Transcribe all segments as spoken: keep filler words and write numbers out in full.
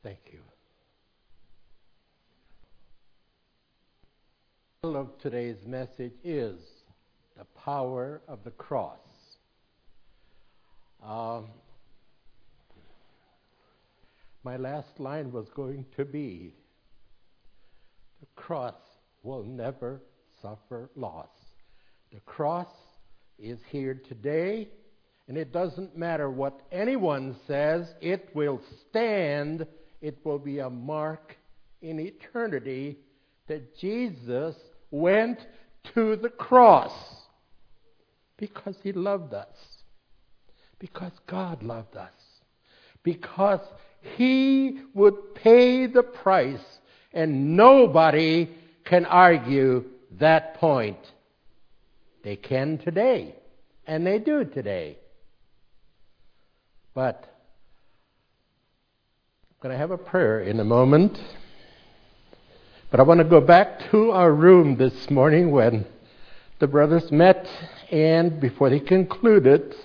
Thank you. The title of today's message is The Power of the Cross. Um, my last line was going to be, the cross will never suffer loss. The cross is here today, and it doesn't matter what anyone says, it will stand. It will be a mark in eternity that Jesus went to the cross because He loved us, because God loved us, because He would pay the price, and nobody can argue that point. They can today, and they do today. But I'm going to have a prayer in a moment. But I want to go back to our room this morning when the brothers met, and before they concluded,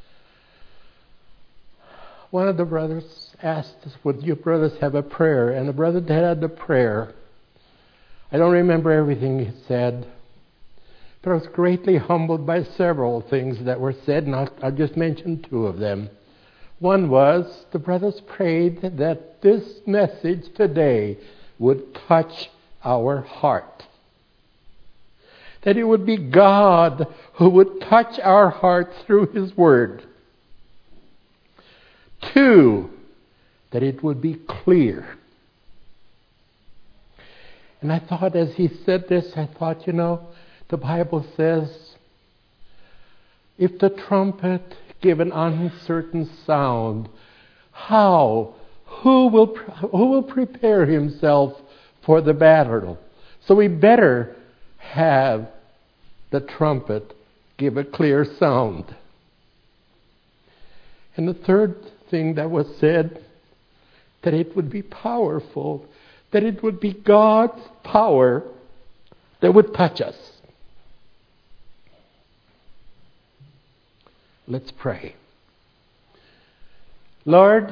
one of the brothers asked us, would you brothers have a prayer? And the brother had the prayer. I don't remember everything he said, but I was greatly humbled by several things that were said, and I'll, I'll just mention two of them. One was, the brothers prayed that this message today would touch our heart. That it would be God who would touch our heart through His Word. Two, that it would be clear. And I thought, as he said this, I thought, you know, the Bible says, if the trumpet give an uncertain sound, how? Who will, who will prepare himself for the battle? So we better have the trumpet give a clear sound. And the third thing that was said, that it would be powerful, that it would be God's power that would touch us. Let's pray. Lord,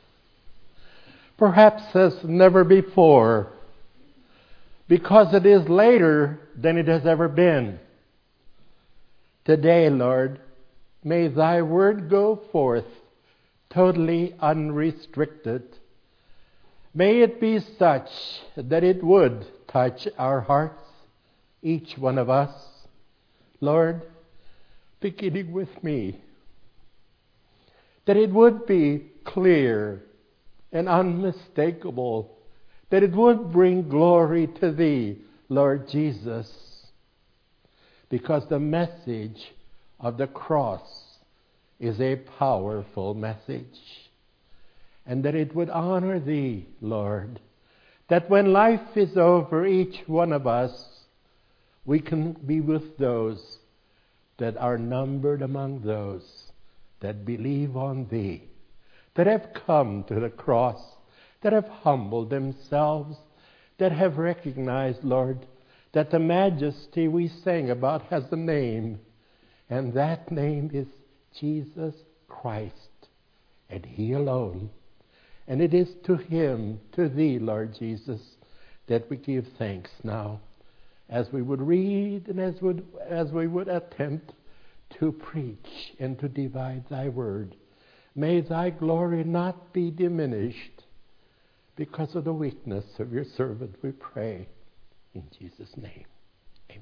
perhaps as never before, because it is later than it has ever been. Today, Lord, may Thy Word go forth totally unrestricted. May it be such that it would touch our hearts, each one of us. Lord, beginning with me, that it would be clear and unmistakable, that it would bring glory to Thee, Lord Jesus, because the message of the cross is a powerful message, and that it would honor Thee, Lord, that when life is over, each one of us, we can be with those that are numbered among those that believe on Thee, that have come to the cross, that have humbled themselves, that have recognized, Lord, that the majesty we sang about has a name, and that name is Jesus Christ, and He alone. And it is to Him, to Thee, Lord Jesus, that we give thanks now, as we would read and as would as we would attempt to preach and to divide Thy Word. May Thy glory not be diminished because of the weakness of Your servant, we pray. In Jesus' name, amen.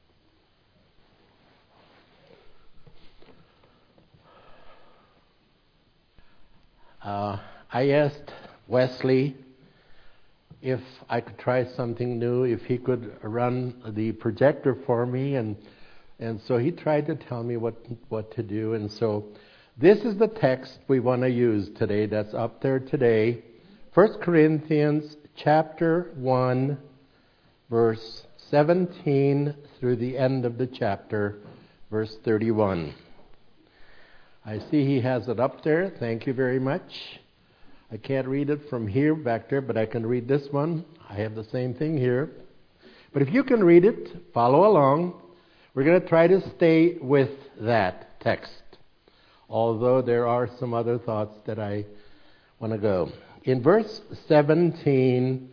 Uh, I asked Wesley if I could try something new, if he could run the projector for me, and and so he tried to tell me what what to do. And so this is the text we want to use today that's up there today. First Corinthians chapter one, verse seventeen through the end of the chapter, verse thirty-one. I see he has it up there. Thank you very much. I can't read it from here back there, but I can read this one. I have the same thing here. But if you can read it, follow along. We're going to try to stay with that text, although there are some other thoughts that I want to go. In verse seventeen,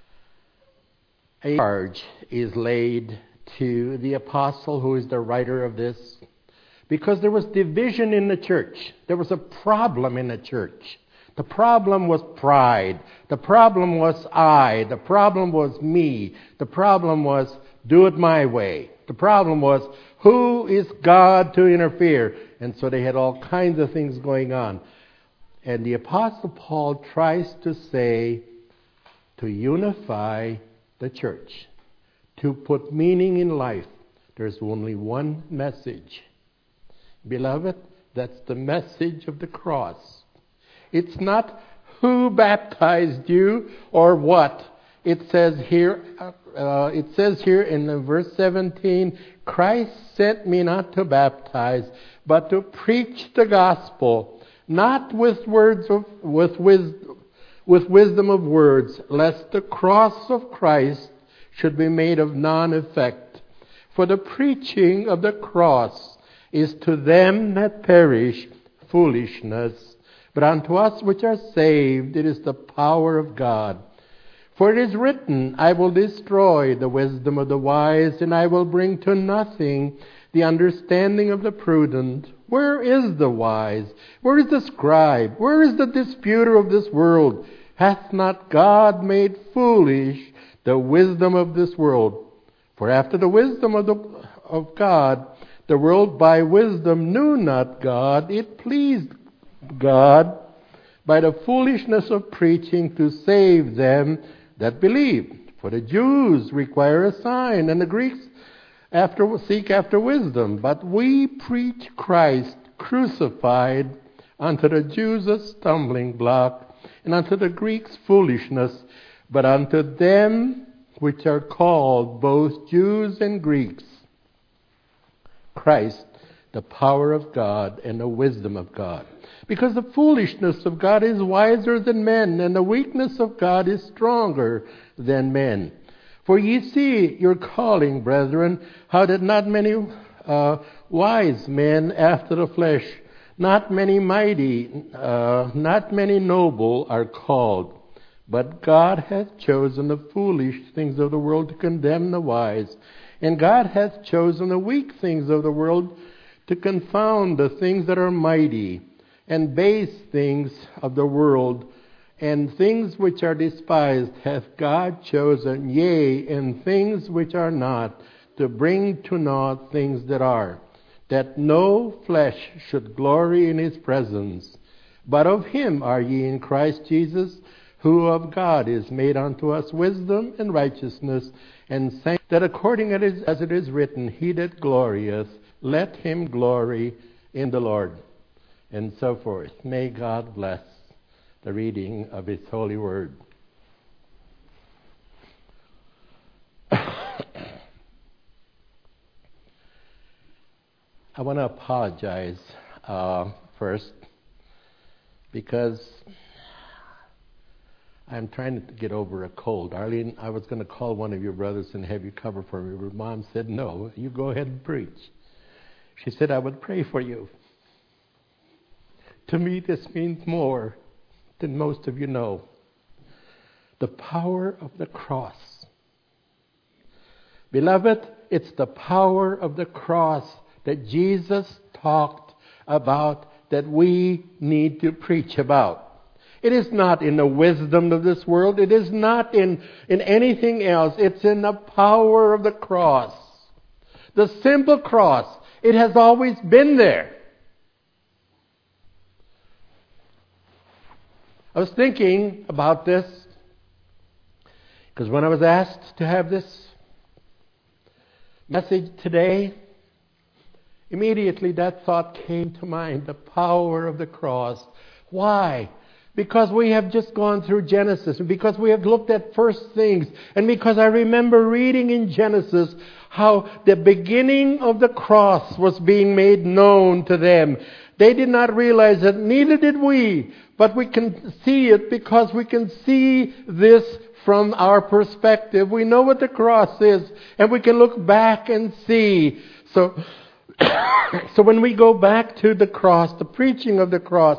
a charge is laid to the apostle who is the writer of this, because there was division in the church. There was a problem in the church. The problem was pride. The problem was I. The problem was me. The problem was do it my way. The problem was who is God to interfere? And so they had all kinds of things going on. And the Apostle Paul tries to say, to unify the church, to put meaning in life, there's only one message. Beloved, that's the message of the cross. It's not who baptized you or what. It says here, uh, it says here in verse seventeen, Christ sent me not to baptize, but to preach the gospel, not with words of with wisdom, with wisdom of words, lest the cross of Christ should be made of none effect. For the preaching of the cross is to them that perish foolishness, but unto us which are saved it is the power of God. For it is written, I will destroy the wisdom of the wise, and I will bring to nothing the understanding of the prudent. Where is the wise? Where is the scribe? Where is the disputer of this world? Hath not God made foolish the wisdom of this world? For after the wisdom of, the, of God, the world by wisdom knew not God. It pleased God by the foolishness of preaching to save them that believe. For the Jews require a sign, and the Greeks after seek after wisdom. But we preach Christ crucified, unto the Jews a stumbling block, and unto the Greeks foolishness. But unto them which are called, both Jews and Greeks, Christ, the power of God and the wisdom of God. Because the foolishness of God is wiser than men, and the weakness of God is stronger than men. For ye see your calling, brethren, how that not many uh, wise men after the flesh, not many mighty, uh, not many noble are called. But God hath chosen the foolish things of the world to condemn the wise. And God hath chosen the weak things of the world to confound the things that are mighty, and base things of the world, and things which are despised hath God chosen, yea, and things which are not, to bring to naught things that are, that no flesh should glory in his presence. But of him are ye in Christ Jesus, who of God is made unto us wisdom and righteousness, and sanctity, that according as it is written, he that glorieth, let him glory in the Lord. And so forth. May God bless the reading of his holy word. I want to apologize uh, first, because I'm trying to get over a cold. Arlene, I was going to call one of your brothers and have you cover for me, but Mom said, no, you go ahead and preach. She said, I would pray for you. To me, this means more than most of you know. The power of the cross. Beloved, it's the power of the cross that Jesus talked about that we need to preach about. It is not in the wisdom of this world. It is not in, in anything else. It's in the power of the cross. The simple cross. It has always been there. I was thinking about this because when I was asked to have this message today, immediately that thought came to mind, the power of the cross. Why? Because we have just gone through Genesis, and because we have looked at first things, and because I remember reading in Genesis how the beginning of the cross was being made known to them. They did not realize it, neither did we. But we can see it because we can see this from our perspective. We know what the cross is, and we can look back and see. So, so when we go back to the cross, the preaching of the cross,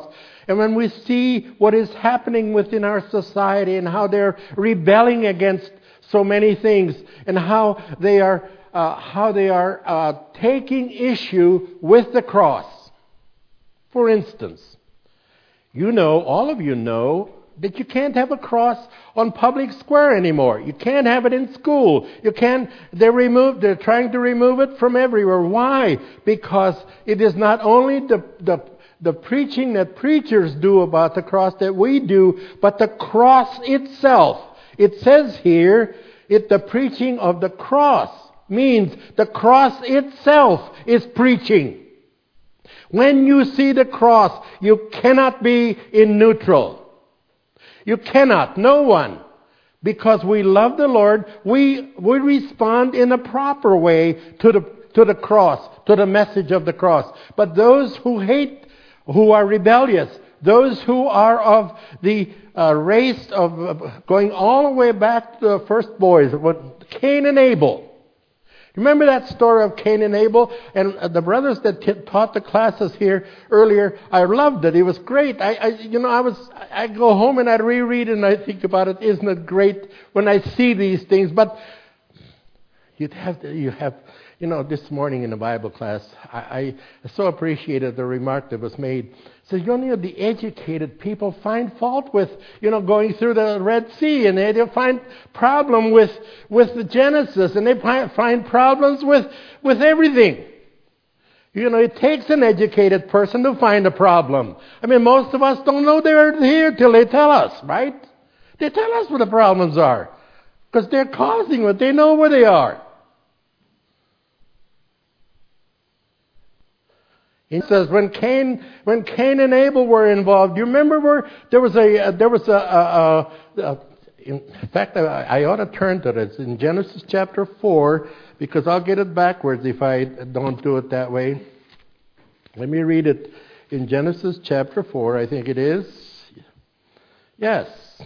and when we see what is happening within our society and how they're rebelling against so many things, and how they are uh, how they are uh, taking issue with the cross. For instance, you know, all of you know, that you can't have a cross on public square anymore. You can't have it in school. You can't. They're removed. They're trying to remove it from everywhere. Why? Because it is not only the the the preaching that preachers do about the cross that we do, but the cross itself. It says here, it the preaching of the cross means the cross itself is preaching. When you see the cross, you cannot be in neutral. You cannot, no one. Because we love the Lord, we we respond in a proper way to the to the cross, to the message of the cross. But those who hate, who are rebellious, those who are of the uh, race of uh, going all the way back to the first boys, what Cain and Abel. Remember that story of Cain and Abel? And uh, the brothers that t- taught the classes here earlier, I loved it. It was great. I, I, you know, I was, I go home and I reread it and I think about it. Isn't it great when I see these things? But you'd have to, you have, you know, this morning in the Bible class, I, I so appreciated the remark that was made. So, you know, the educated people find fault with, you know, going through the Red Sea, and they, they find problem with, with the Genesis, and they find, find problems with, with everything. You know, it takes an educated person to find a problem. I mean, most of us don't know they're here till they tell us, right? They tell us what the problems are, because they're causing it. They know where they are. He says when Cain, when Cain and Abel were involved, you remember where there was a, uh, there was a, a, a, a in fact, I, I ought to turn to it. It's in Genesis chapter four, because I'll get it backwards if I don't do it that way. Let me read it in Genesis chapter four, I think it is. Yes.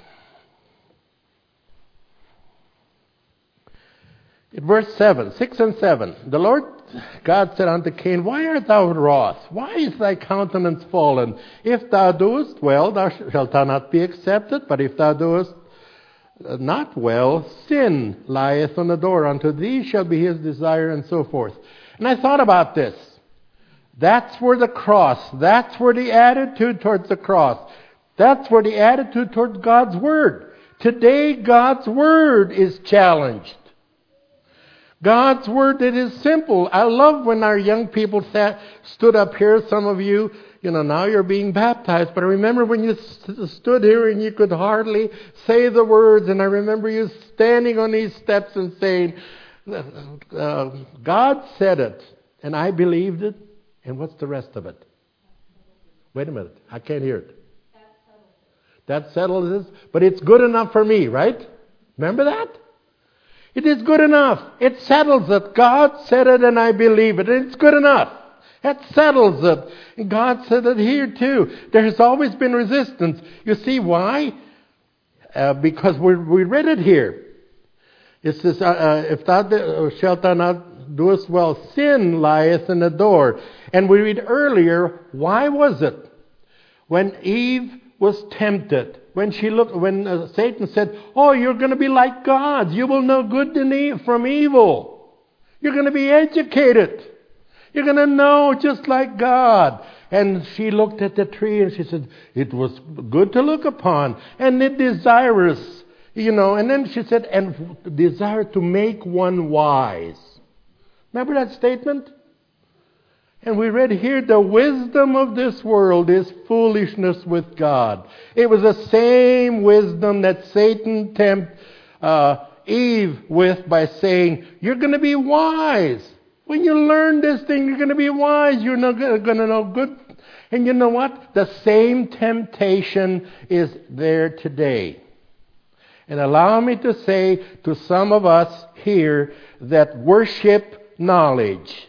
In verse seven, six and seven, the Lord God said unto Cain, Why art thou wroth? Why is thy countenance fallen? If thou doest well, thou shalt thou not be accepted. But if thou doest not well, sin lieth on the door. Unto thee shall be his desire, and so forth. And I thought about this. That's where the cross, that's where the attitude towards the cross, that's where the attitude towards God's Word. Today, God's Word is challenged. God's Word, it is simple. I love when our young people sat, stood up here. Some of you, you know, now you're being baptized. But I remember when you st- stood here and you could hardly say the words. And I remember you standing on these steps and saying, uh, God said it, and I believed it. And what's the rest of it? Wait a minute. I can't hear it. That settles it. But it's good enough for me, right? Remember that? It is good enough. It settles it. God said it and I believe it. It's good enough. That settles it. And God said it here too. There has always been resistance. You see why? Uh, because we we read it here. It says, uh, uh, if thou shalt thou not doest well, sin lieth in the door. And we read earlier, why was it? When Eve was tempted, when she looked, when uh, Satan said, "Oh, you're going to be like gods. You will know good and e- from evil. You're going to be educated. You're going to know just like God." And she looked at the tree and she said, "It was good to look upon, and it desirous, you know." And then she said, "And desire to make one wise." Remember that statement? And we read here, the wisdom of this world is foolishness with God. It was the same wisdom that Satan tempted uh, Eve with by saying, "You're going to be wise. When you learn this thing, you're going to be wise. You're not going to know good." And you know what? The same temptation is there today. And allow me to say to some of us here that worship knowledge.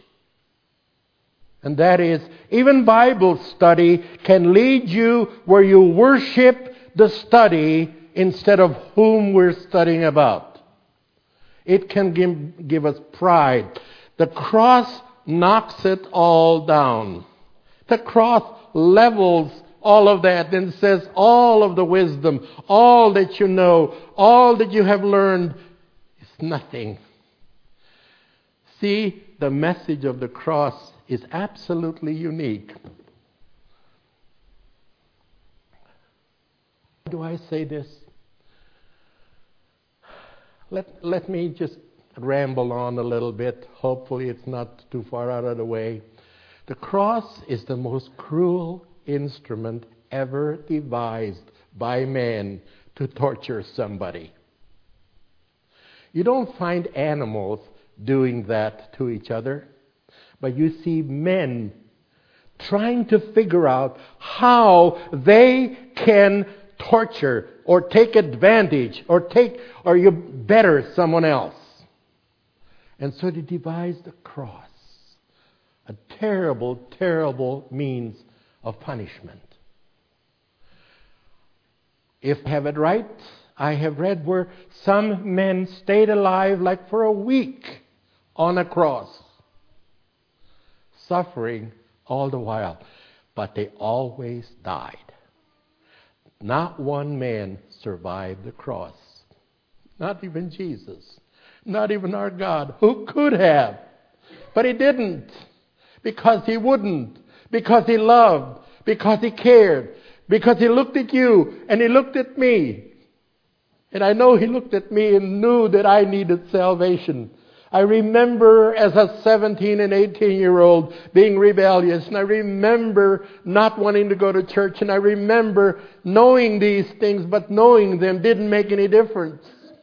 And that is, even Bible study can lead you where you worship the study instead of whom we're studying about. It can give, give us pride. The cross knocks it all down. The cross levels all of that and says all of the wisdom, all that you know, all that you have learned is nothing. See, the message of the cross is absolutely unique. Why do I say this? Let, let me just ramble on a little bit. Hopefully it's not too far out of the way. The cross is the most cruel instrument ever devised by man to torture somebody. You don't find animals doing that to each other, but you see men trying to figure out how they can torture or take advantage or take or you better someone else. And so they devised the cross, a terrible, terrible means of punishment. If I have it right, I have read where some men stayed alive like for a week on a cross, suffering all the while, but they always died. Not one man survived the cross. Not even Jesus. Not even our God, who could have. But he didn't. Because he wouldn't. Because he loved. Because he cared. Because he looked at you and he looked at me. And I know he looked at me and knew that I needed salvation. I remember as a seventeen and eighteen year old being rebellious, and I remember not wanting to go to church, and I remember knowing these things, but knowing them didn't make any difference.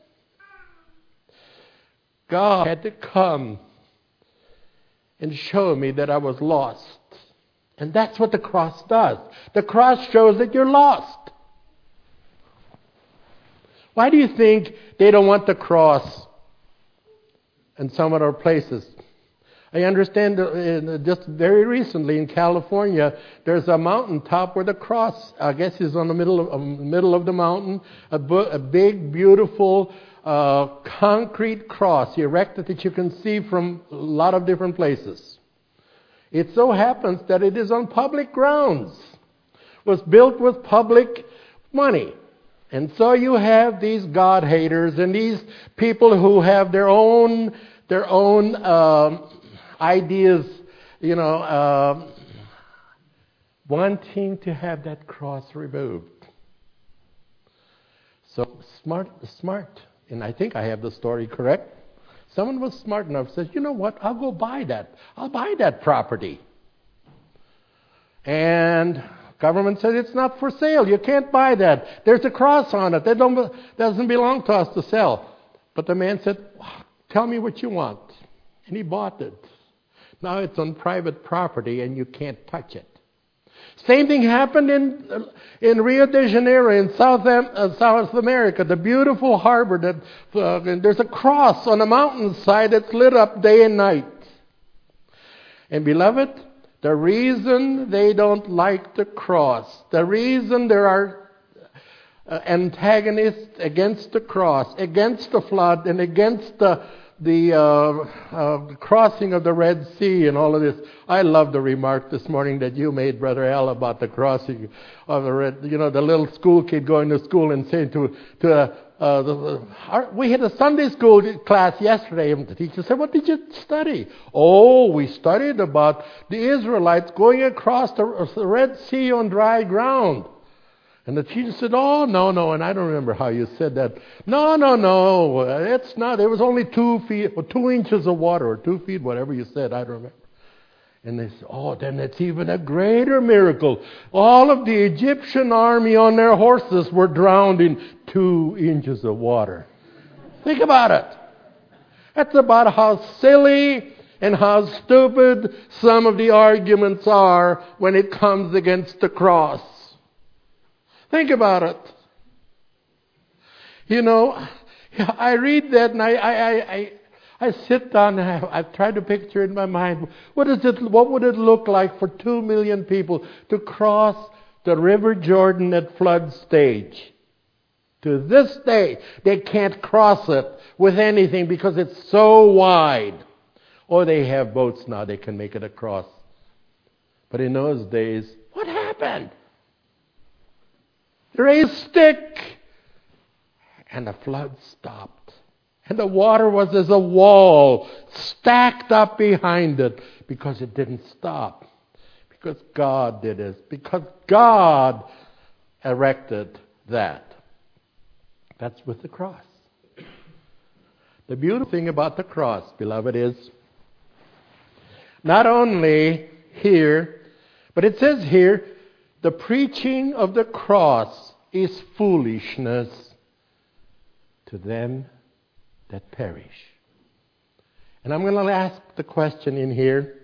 God had to come and show me that I was lost. And that's what the cross does. The cross shows that you're lost. Why do you think they don't want the cross in some of our places? I understand uh, just very recently in California, there's a mountaintop where the cross, I guess, is on the middle of, um, middle of the mountain, a, bu- a big, beautiful uh, concrete cross erected that you can see from a lot of different places. It so happens that it is on public grounds. It was built with public money. And so you have these God haters and these people who have their own their own um, ideas, you know, uh, wanting to have that cross removed. So smart, smart, and I think I have the story correct. Someone was smart enough to say, you know what, I'll go buy that. I'll buy that property. And government said it's not for sale. You can't buy that. There's a cross on it. That don't, doesn't belong to us to sell. But the man said, tell me what you want. And he bought it. Now it's on private property and you can't touch it. Same thing happened in in Rio de Janeiro in South uh, South America. The beautiful harbor. That uh, there's a cross on a mountainside that's lit up day and night. And beloved, the reason they don't like the cross, the reason there are uh, antagonists against the cross, against the flood, and against the the uh, uh, crossing of the Red Sea and all of this. I love the remark this morning that you made, Brother Al, about the crossing of the Red. You know, the little school kid going to school and saying to to uh, uh, the, our, we had a Sunday school class yesterday, and the teacher said, "What did you study?" "Oh, we studied about the Israelites going across the, the Red Sea on dry ground." And the teacher said, "Oh, no, no," and I don't remember how you said that. "No, no, no, it's not. There was only two feet, or two inches of water, or two feet, whatever you said. I don't remember." And they said, "Oh, then it's even a greater miracle. All of the Egyptian army on their horses were drowned in two inches of water." Think about it. That's about how silly and how stupid some of the arguments are when it comes against the cross. Think about it. You know, I read that and I I, I, I sit down and I, I try to picture in my mind, what is it? What would it look like for two million people to cross the River Jordan at flood stage? To this day, they can't cross it with anything because it's so wide. Or they have boats now, they can make it across. But in those days, what happened? They raised a stick, and the flood stopped. And the water was as a wall stacked up behind it because it didn't stop. Because God did it. Because God erected that. That's with the cross. The beautiful thing about the cross, beloved, is not only here, but it says here, the preaching of the cross is foolishness to them that perish. And I'm going to ask the question in here.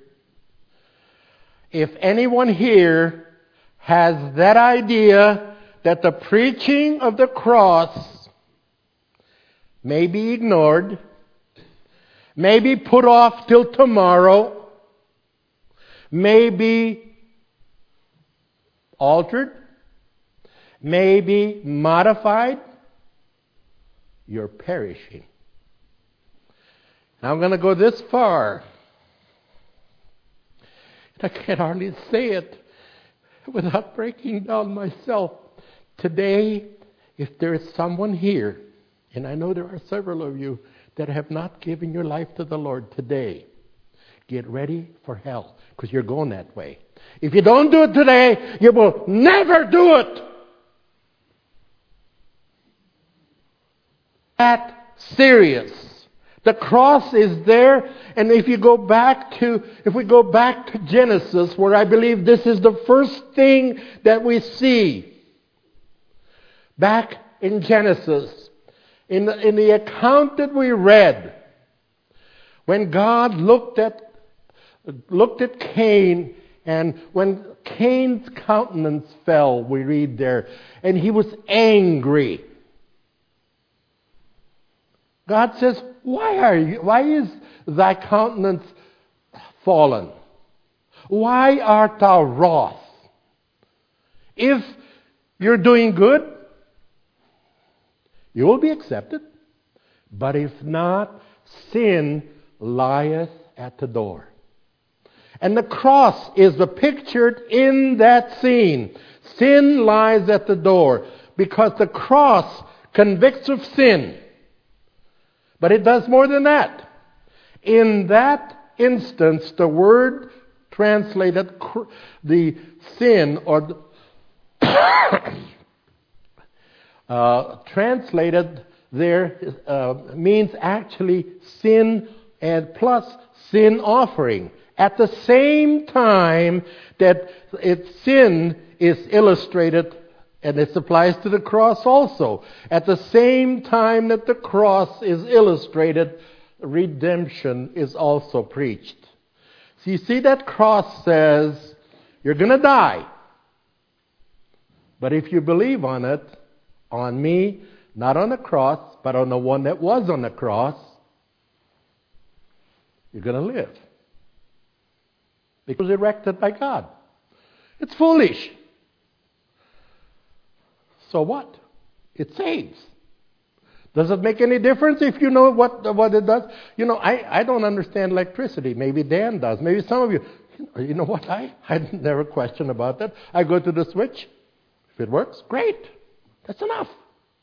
If anyone here has that idea that the preaching of the cross may be ignored, may be put off till tomorrow, may be altered, may be modified, you're perishing. Now I'm going to go this far. I can't hardly say it without breaking down myself. Today, if there is someone here, and I know there are several of you that have not given your life to the Lord today, get ready for hell, because you're going that way. If you don't do it today, you will never do it. That serious. The cross is there, and if you go back to, if we go back to Genesis, where I believe this is the first thing that we see. Back in Genesis, in the, in the account that we read, when God looked at looked at Cain, and when Cain's countenance fell, we read there, and he was angry. God says, why are you, why is thy countenance fallen? Why art thou wroth? If you're doing good, you will be accepted. But if not, sin lieth at the door. And the cross is pictured in that scene. Sin lies at the door because the cross convicts of sin. But it does more than that. In that instance, the word translated cr- the sin or the uh, translated there uh, means actually sin and plus sin offering. At the same time that it, sin is illustrated, and this applies to the cross also. At the same time that the cross is illustrated, redemption is also preached. So you see, that cross says, you're going to die. But if you believe on it, on me, not on the cross, but on the one that was on the cross, you're going to live. It was erected by God. It's foolish. So what? It saves. Does it make any difference if you know what what it does? You know, I, I don't understand electricity. Maybe Dan does. Maybe some of you. You know what? I, I never question about that. I go to the switch. If it works, great. That's enough.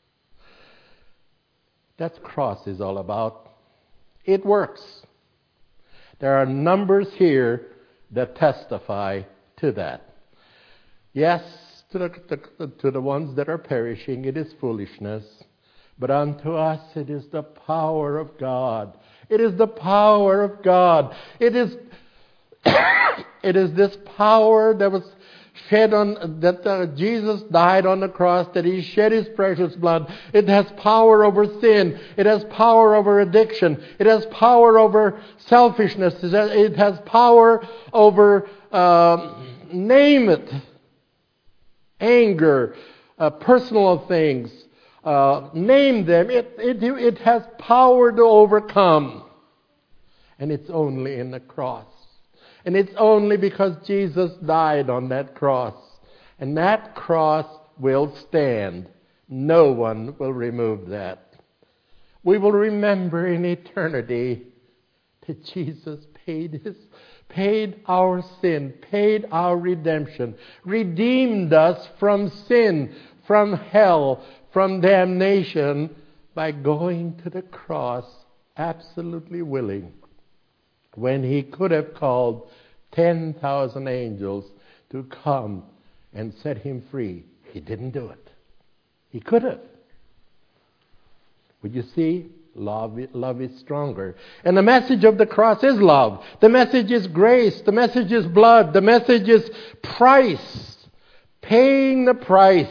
That's cross is all about. It works. There are numbers here that testify to that. Yes, to the, the, to the ones that are perishing, it is foolishness. But unto us it is the power of God. It is the power of God. It is it is this power that was shed on, that uh, Jesus died on the cross, that He shed His precious blood. It has power over sin. It has power over addiction. It has power over selfishness. It has power over, uh, name it, anger, uh, personal things. Uh, name them. It, it, it has power to overcome. And it's only in the cross. And it's only because Jesus died on that cross. And that cross will stand. No one will remove that. We will remember in eternity that Jesus paid his, paid our sin, paid our redemption, redeemed us from sin, from hell, from damnation, by going to the cross, absolutely willing, when he could have called ten thousand angels to come and set him free. He didn't do it. He could have. But you see, love, love is stronger. And the message of the cross is love. The message is grace. The message is blood. The message is price. Paying the price.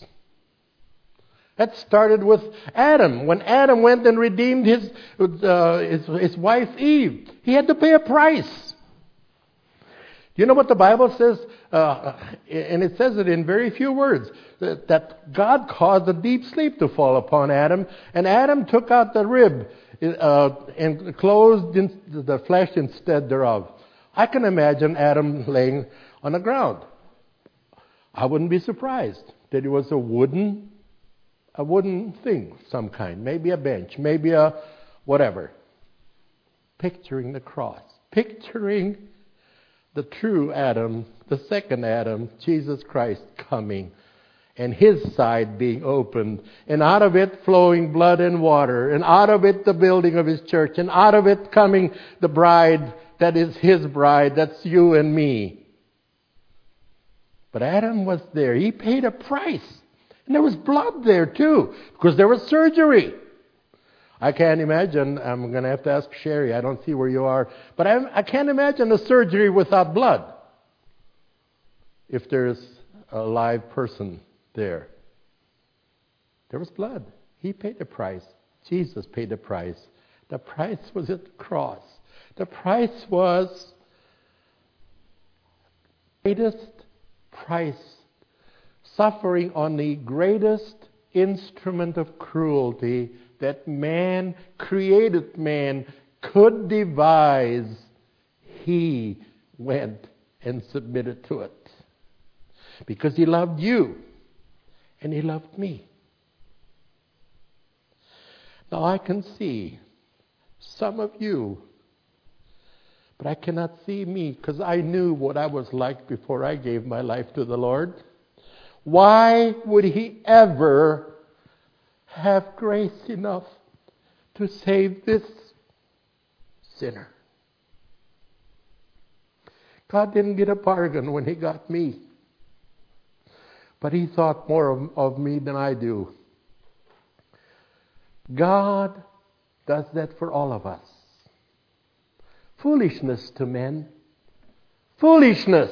That started with Adam. When Adam went and redeemed his, uh, his, his wife Eve, he had to pay a price. You know what the Bible says? Uh, and it says it in very few words. That, that God caused a deep sleep to fall upon Adam. And Adam took out the rib uh, and closed in the flesh instead thereof. I can imagine Adam laying on the ground. I wouldn't be surprised that it was a wooden, a wooden thing of some kind. Maybe a bench. Maybe a whatever. Picturing the cross. Picturing the true Adam, the second Adam, Jesus Christ, coming, and his side being opened, and out of it flowing blood and water, and out of it the building of his church, and out of it coming the bride that is his bride, that's you and me. But Adam was there. He paid a price. And there was blood there too, because there was surgery. I can't imagine, I'm going to have to ask Sherry, I don't see where you are, but I, I can't imagine a surgery without blood if there's a live person there. There was blood. He paid the price. Jesus paid the price. The price was at the cross. The price was the greatest price, suffering on the greatest instrument of cruelty that man, created man, could devise. He went and submitted to it. Because he loved you. And he loved me. Now I can see some of you, but I cannot see me, because I knew what I was like before I gave my life to the Lord. Why would he ever have grace enough to save this sinner? God didn't get a bargain when he got me. But he thought more of, of me than I do. God does that for all of us. Foolishness to men. Foolishness.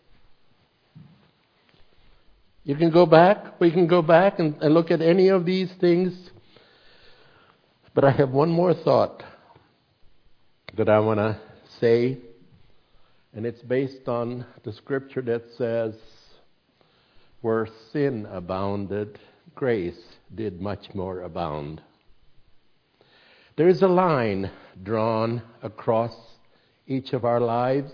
You can go back, we can go back and, and look at any of these things. But I have one more thought that I want to say. And it's based on the scripture that says, where sin abounded, grace did much more abound. There is a line drawn across each of our lives.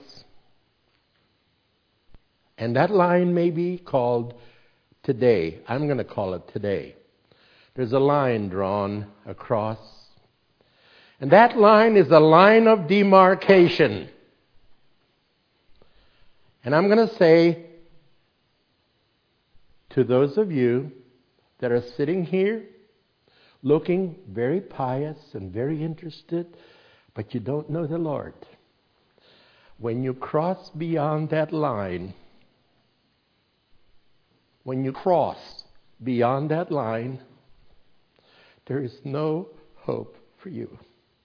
And that line may be called today. I'm going to call it today. There's a line drawn across. And that line is a line of demarcation. And I'm going to say to those of you that are sitting here looking very pious and very interested, but you don't know the Lord, when you cross beyond that line, when you cross beyond that line, there is no hope for you.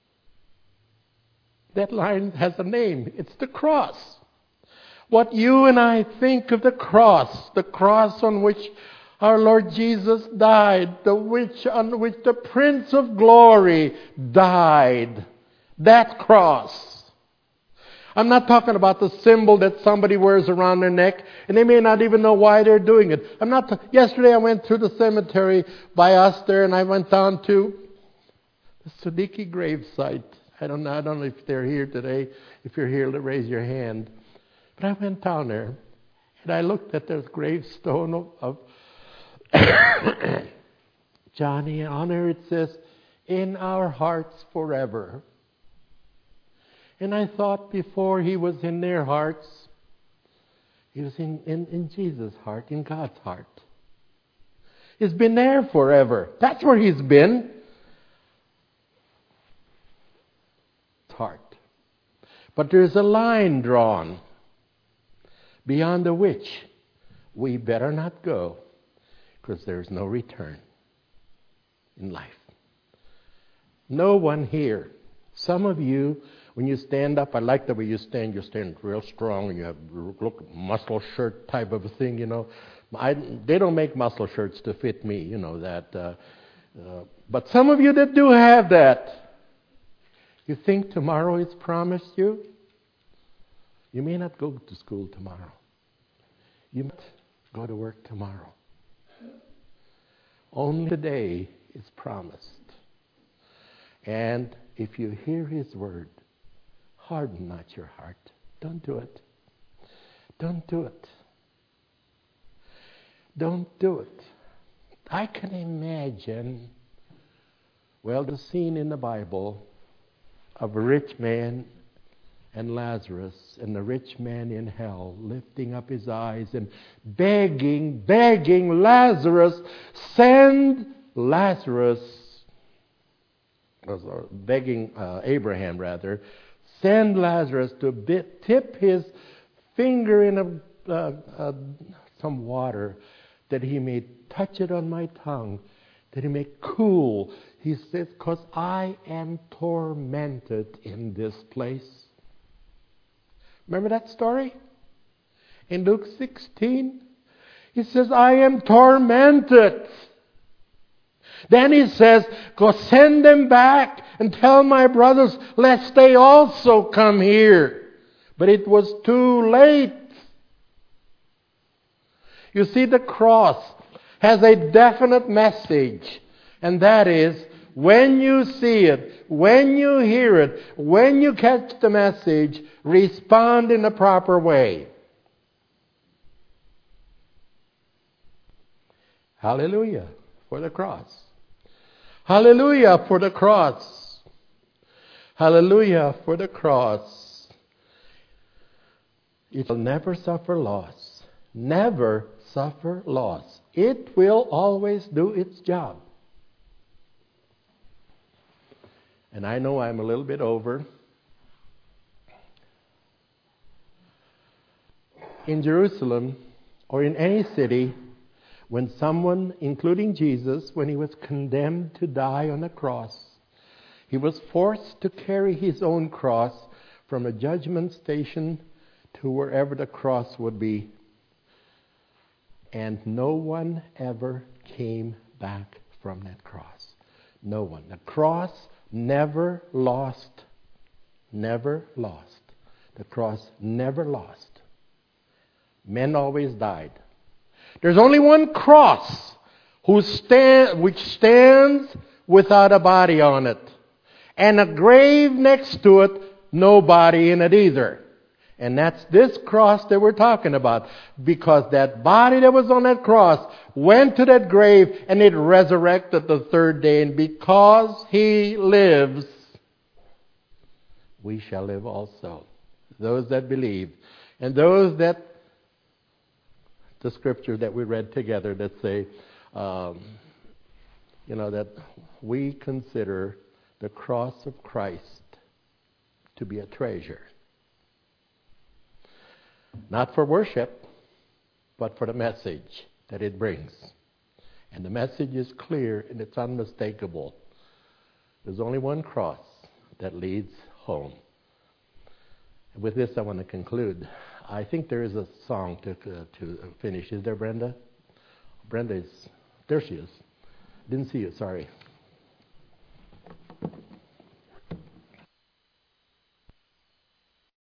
That line has a name. It's the cross. What you and I think of the cross, the cross on which our Lord Jesus died, the which on which the Prince of Glory died, that cross. I'm not talking about the symbol that somebody wears around their neck, and they may not even know why they're doing it. I'm not. T- Yesterday I went through the cemetery by us there, and I went down to the Siddiqui gravesite. I don't know. I don't know if they're here today. If you're here, raise your hand. But I went down there, and I looked at this gravestone of, of Johnny. On there it says, "In our hearts forever." And I thought before he was in their hearts, he was in, in, in Jesus' heart, in God's heart. He's been there forever. That's where He's been. It's hard. But there's a line drawn beyond the which we better not go, because there's no return in life. No one here. Some of you, when you stand up, I like the way you stand. You stand real strong, and you have look muscle shirt type of a thing, you know. I, they don't make muscle shirts to fit me, you know that. Uh, uh, but some of you that do have that, you think tomorrow is promised you? You may not go to school tomorrow. You might go to work tomorrow. Only today is promised. And if you hear His word, harden not your heart. Don't do it. Don't do it. Don't do it. I can imagine, well, the scene in the Bible of a rich man and Lazarus, and the rich man in hell lifting up his eyes and begging, begging Lazarus, send Lazarus, or begging uh, Abraham rather, send Lazarus to bit, tip his finger in a, uh, uh, some water, that he may touch it on my tongue, that he may cool. He says, because I am tormented in this place. Remember that story? In Luke sixteen, he says, I am tormented. Then he says, go send them back and tell my brothers, lest they also come here. But it was too late. You see, the cross has a definite message, and that is, when you see it, when you hear it, when you catch the message, respond in the proper way. Hallelujah for the cross. Hallelujah for the cross. Hallelujah for the cross. It will never suffer loss. Never suffer loss. It will always do its job. And I know I'm a little bit over. In Jerusalem, or in any city, when someone, including Jesus, when He was condemned to die on a cross, He was forced to carry His own cross from a judgment station to wherever the cross would be. And no one ever came back from that cross. No one. The cross never lost. Never lost. The cross never lost. Men always died. There's only one cross who stand, which stands without a body on it. And a grave next to it, no body in it either. And that's this cross that we're talking about. Because that body that was on that cross went to that grave and it resurrected the third day. And because He lives, we shall live also. Those that believe. And those that, the scripture that we read together that say, um, you know, that we consider the cross of Christ to be a treasure. Not for worship, but for the message that it brings. And the message is clear and it's unmistakable. There's only one cross that leads home. And with this, I want to conclude. I think there is a song to uh, to finish. Is there, Brenda? Brenda is... There she is. Didn't see you, sorry.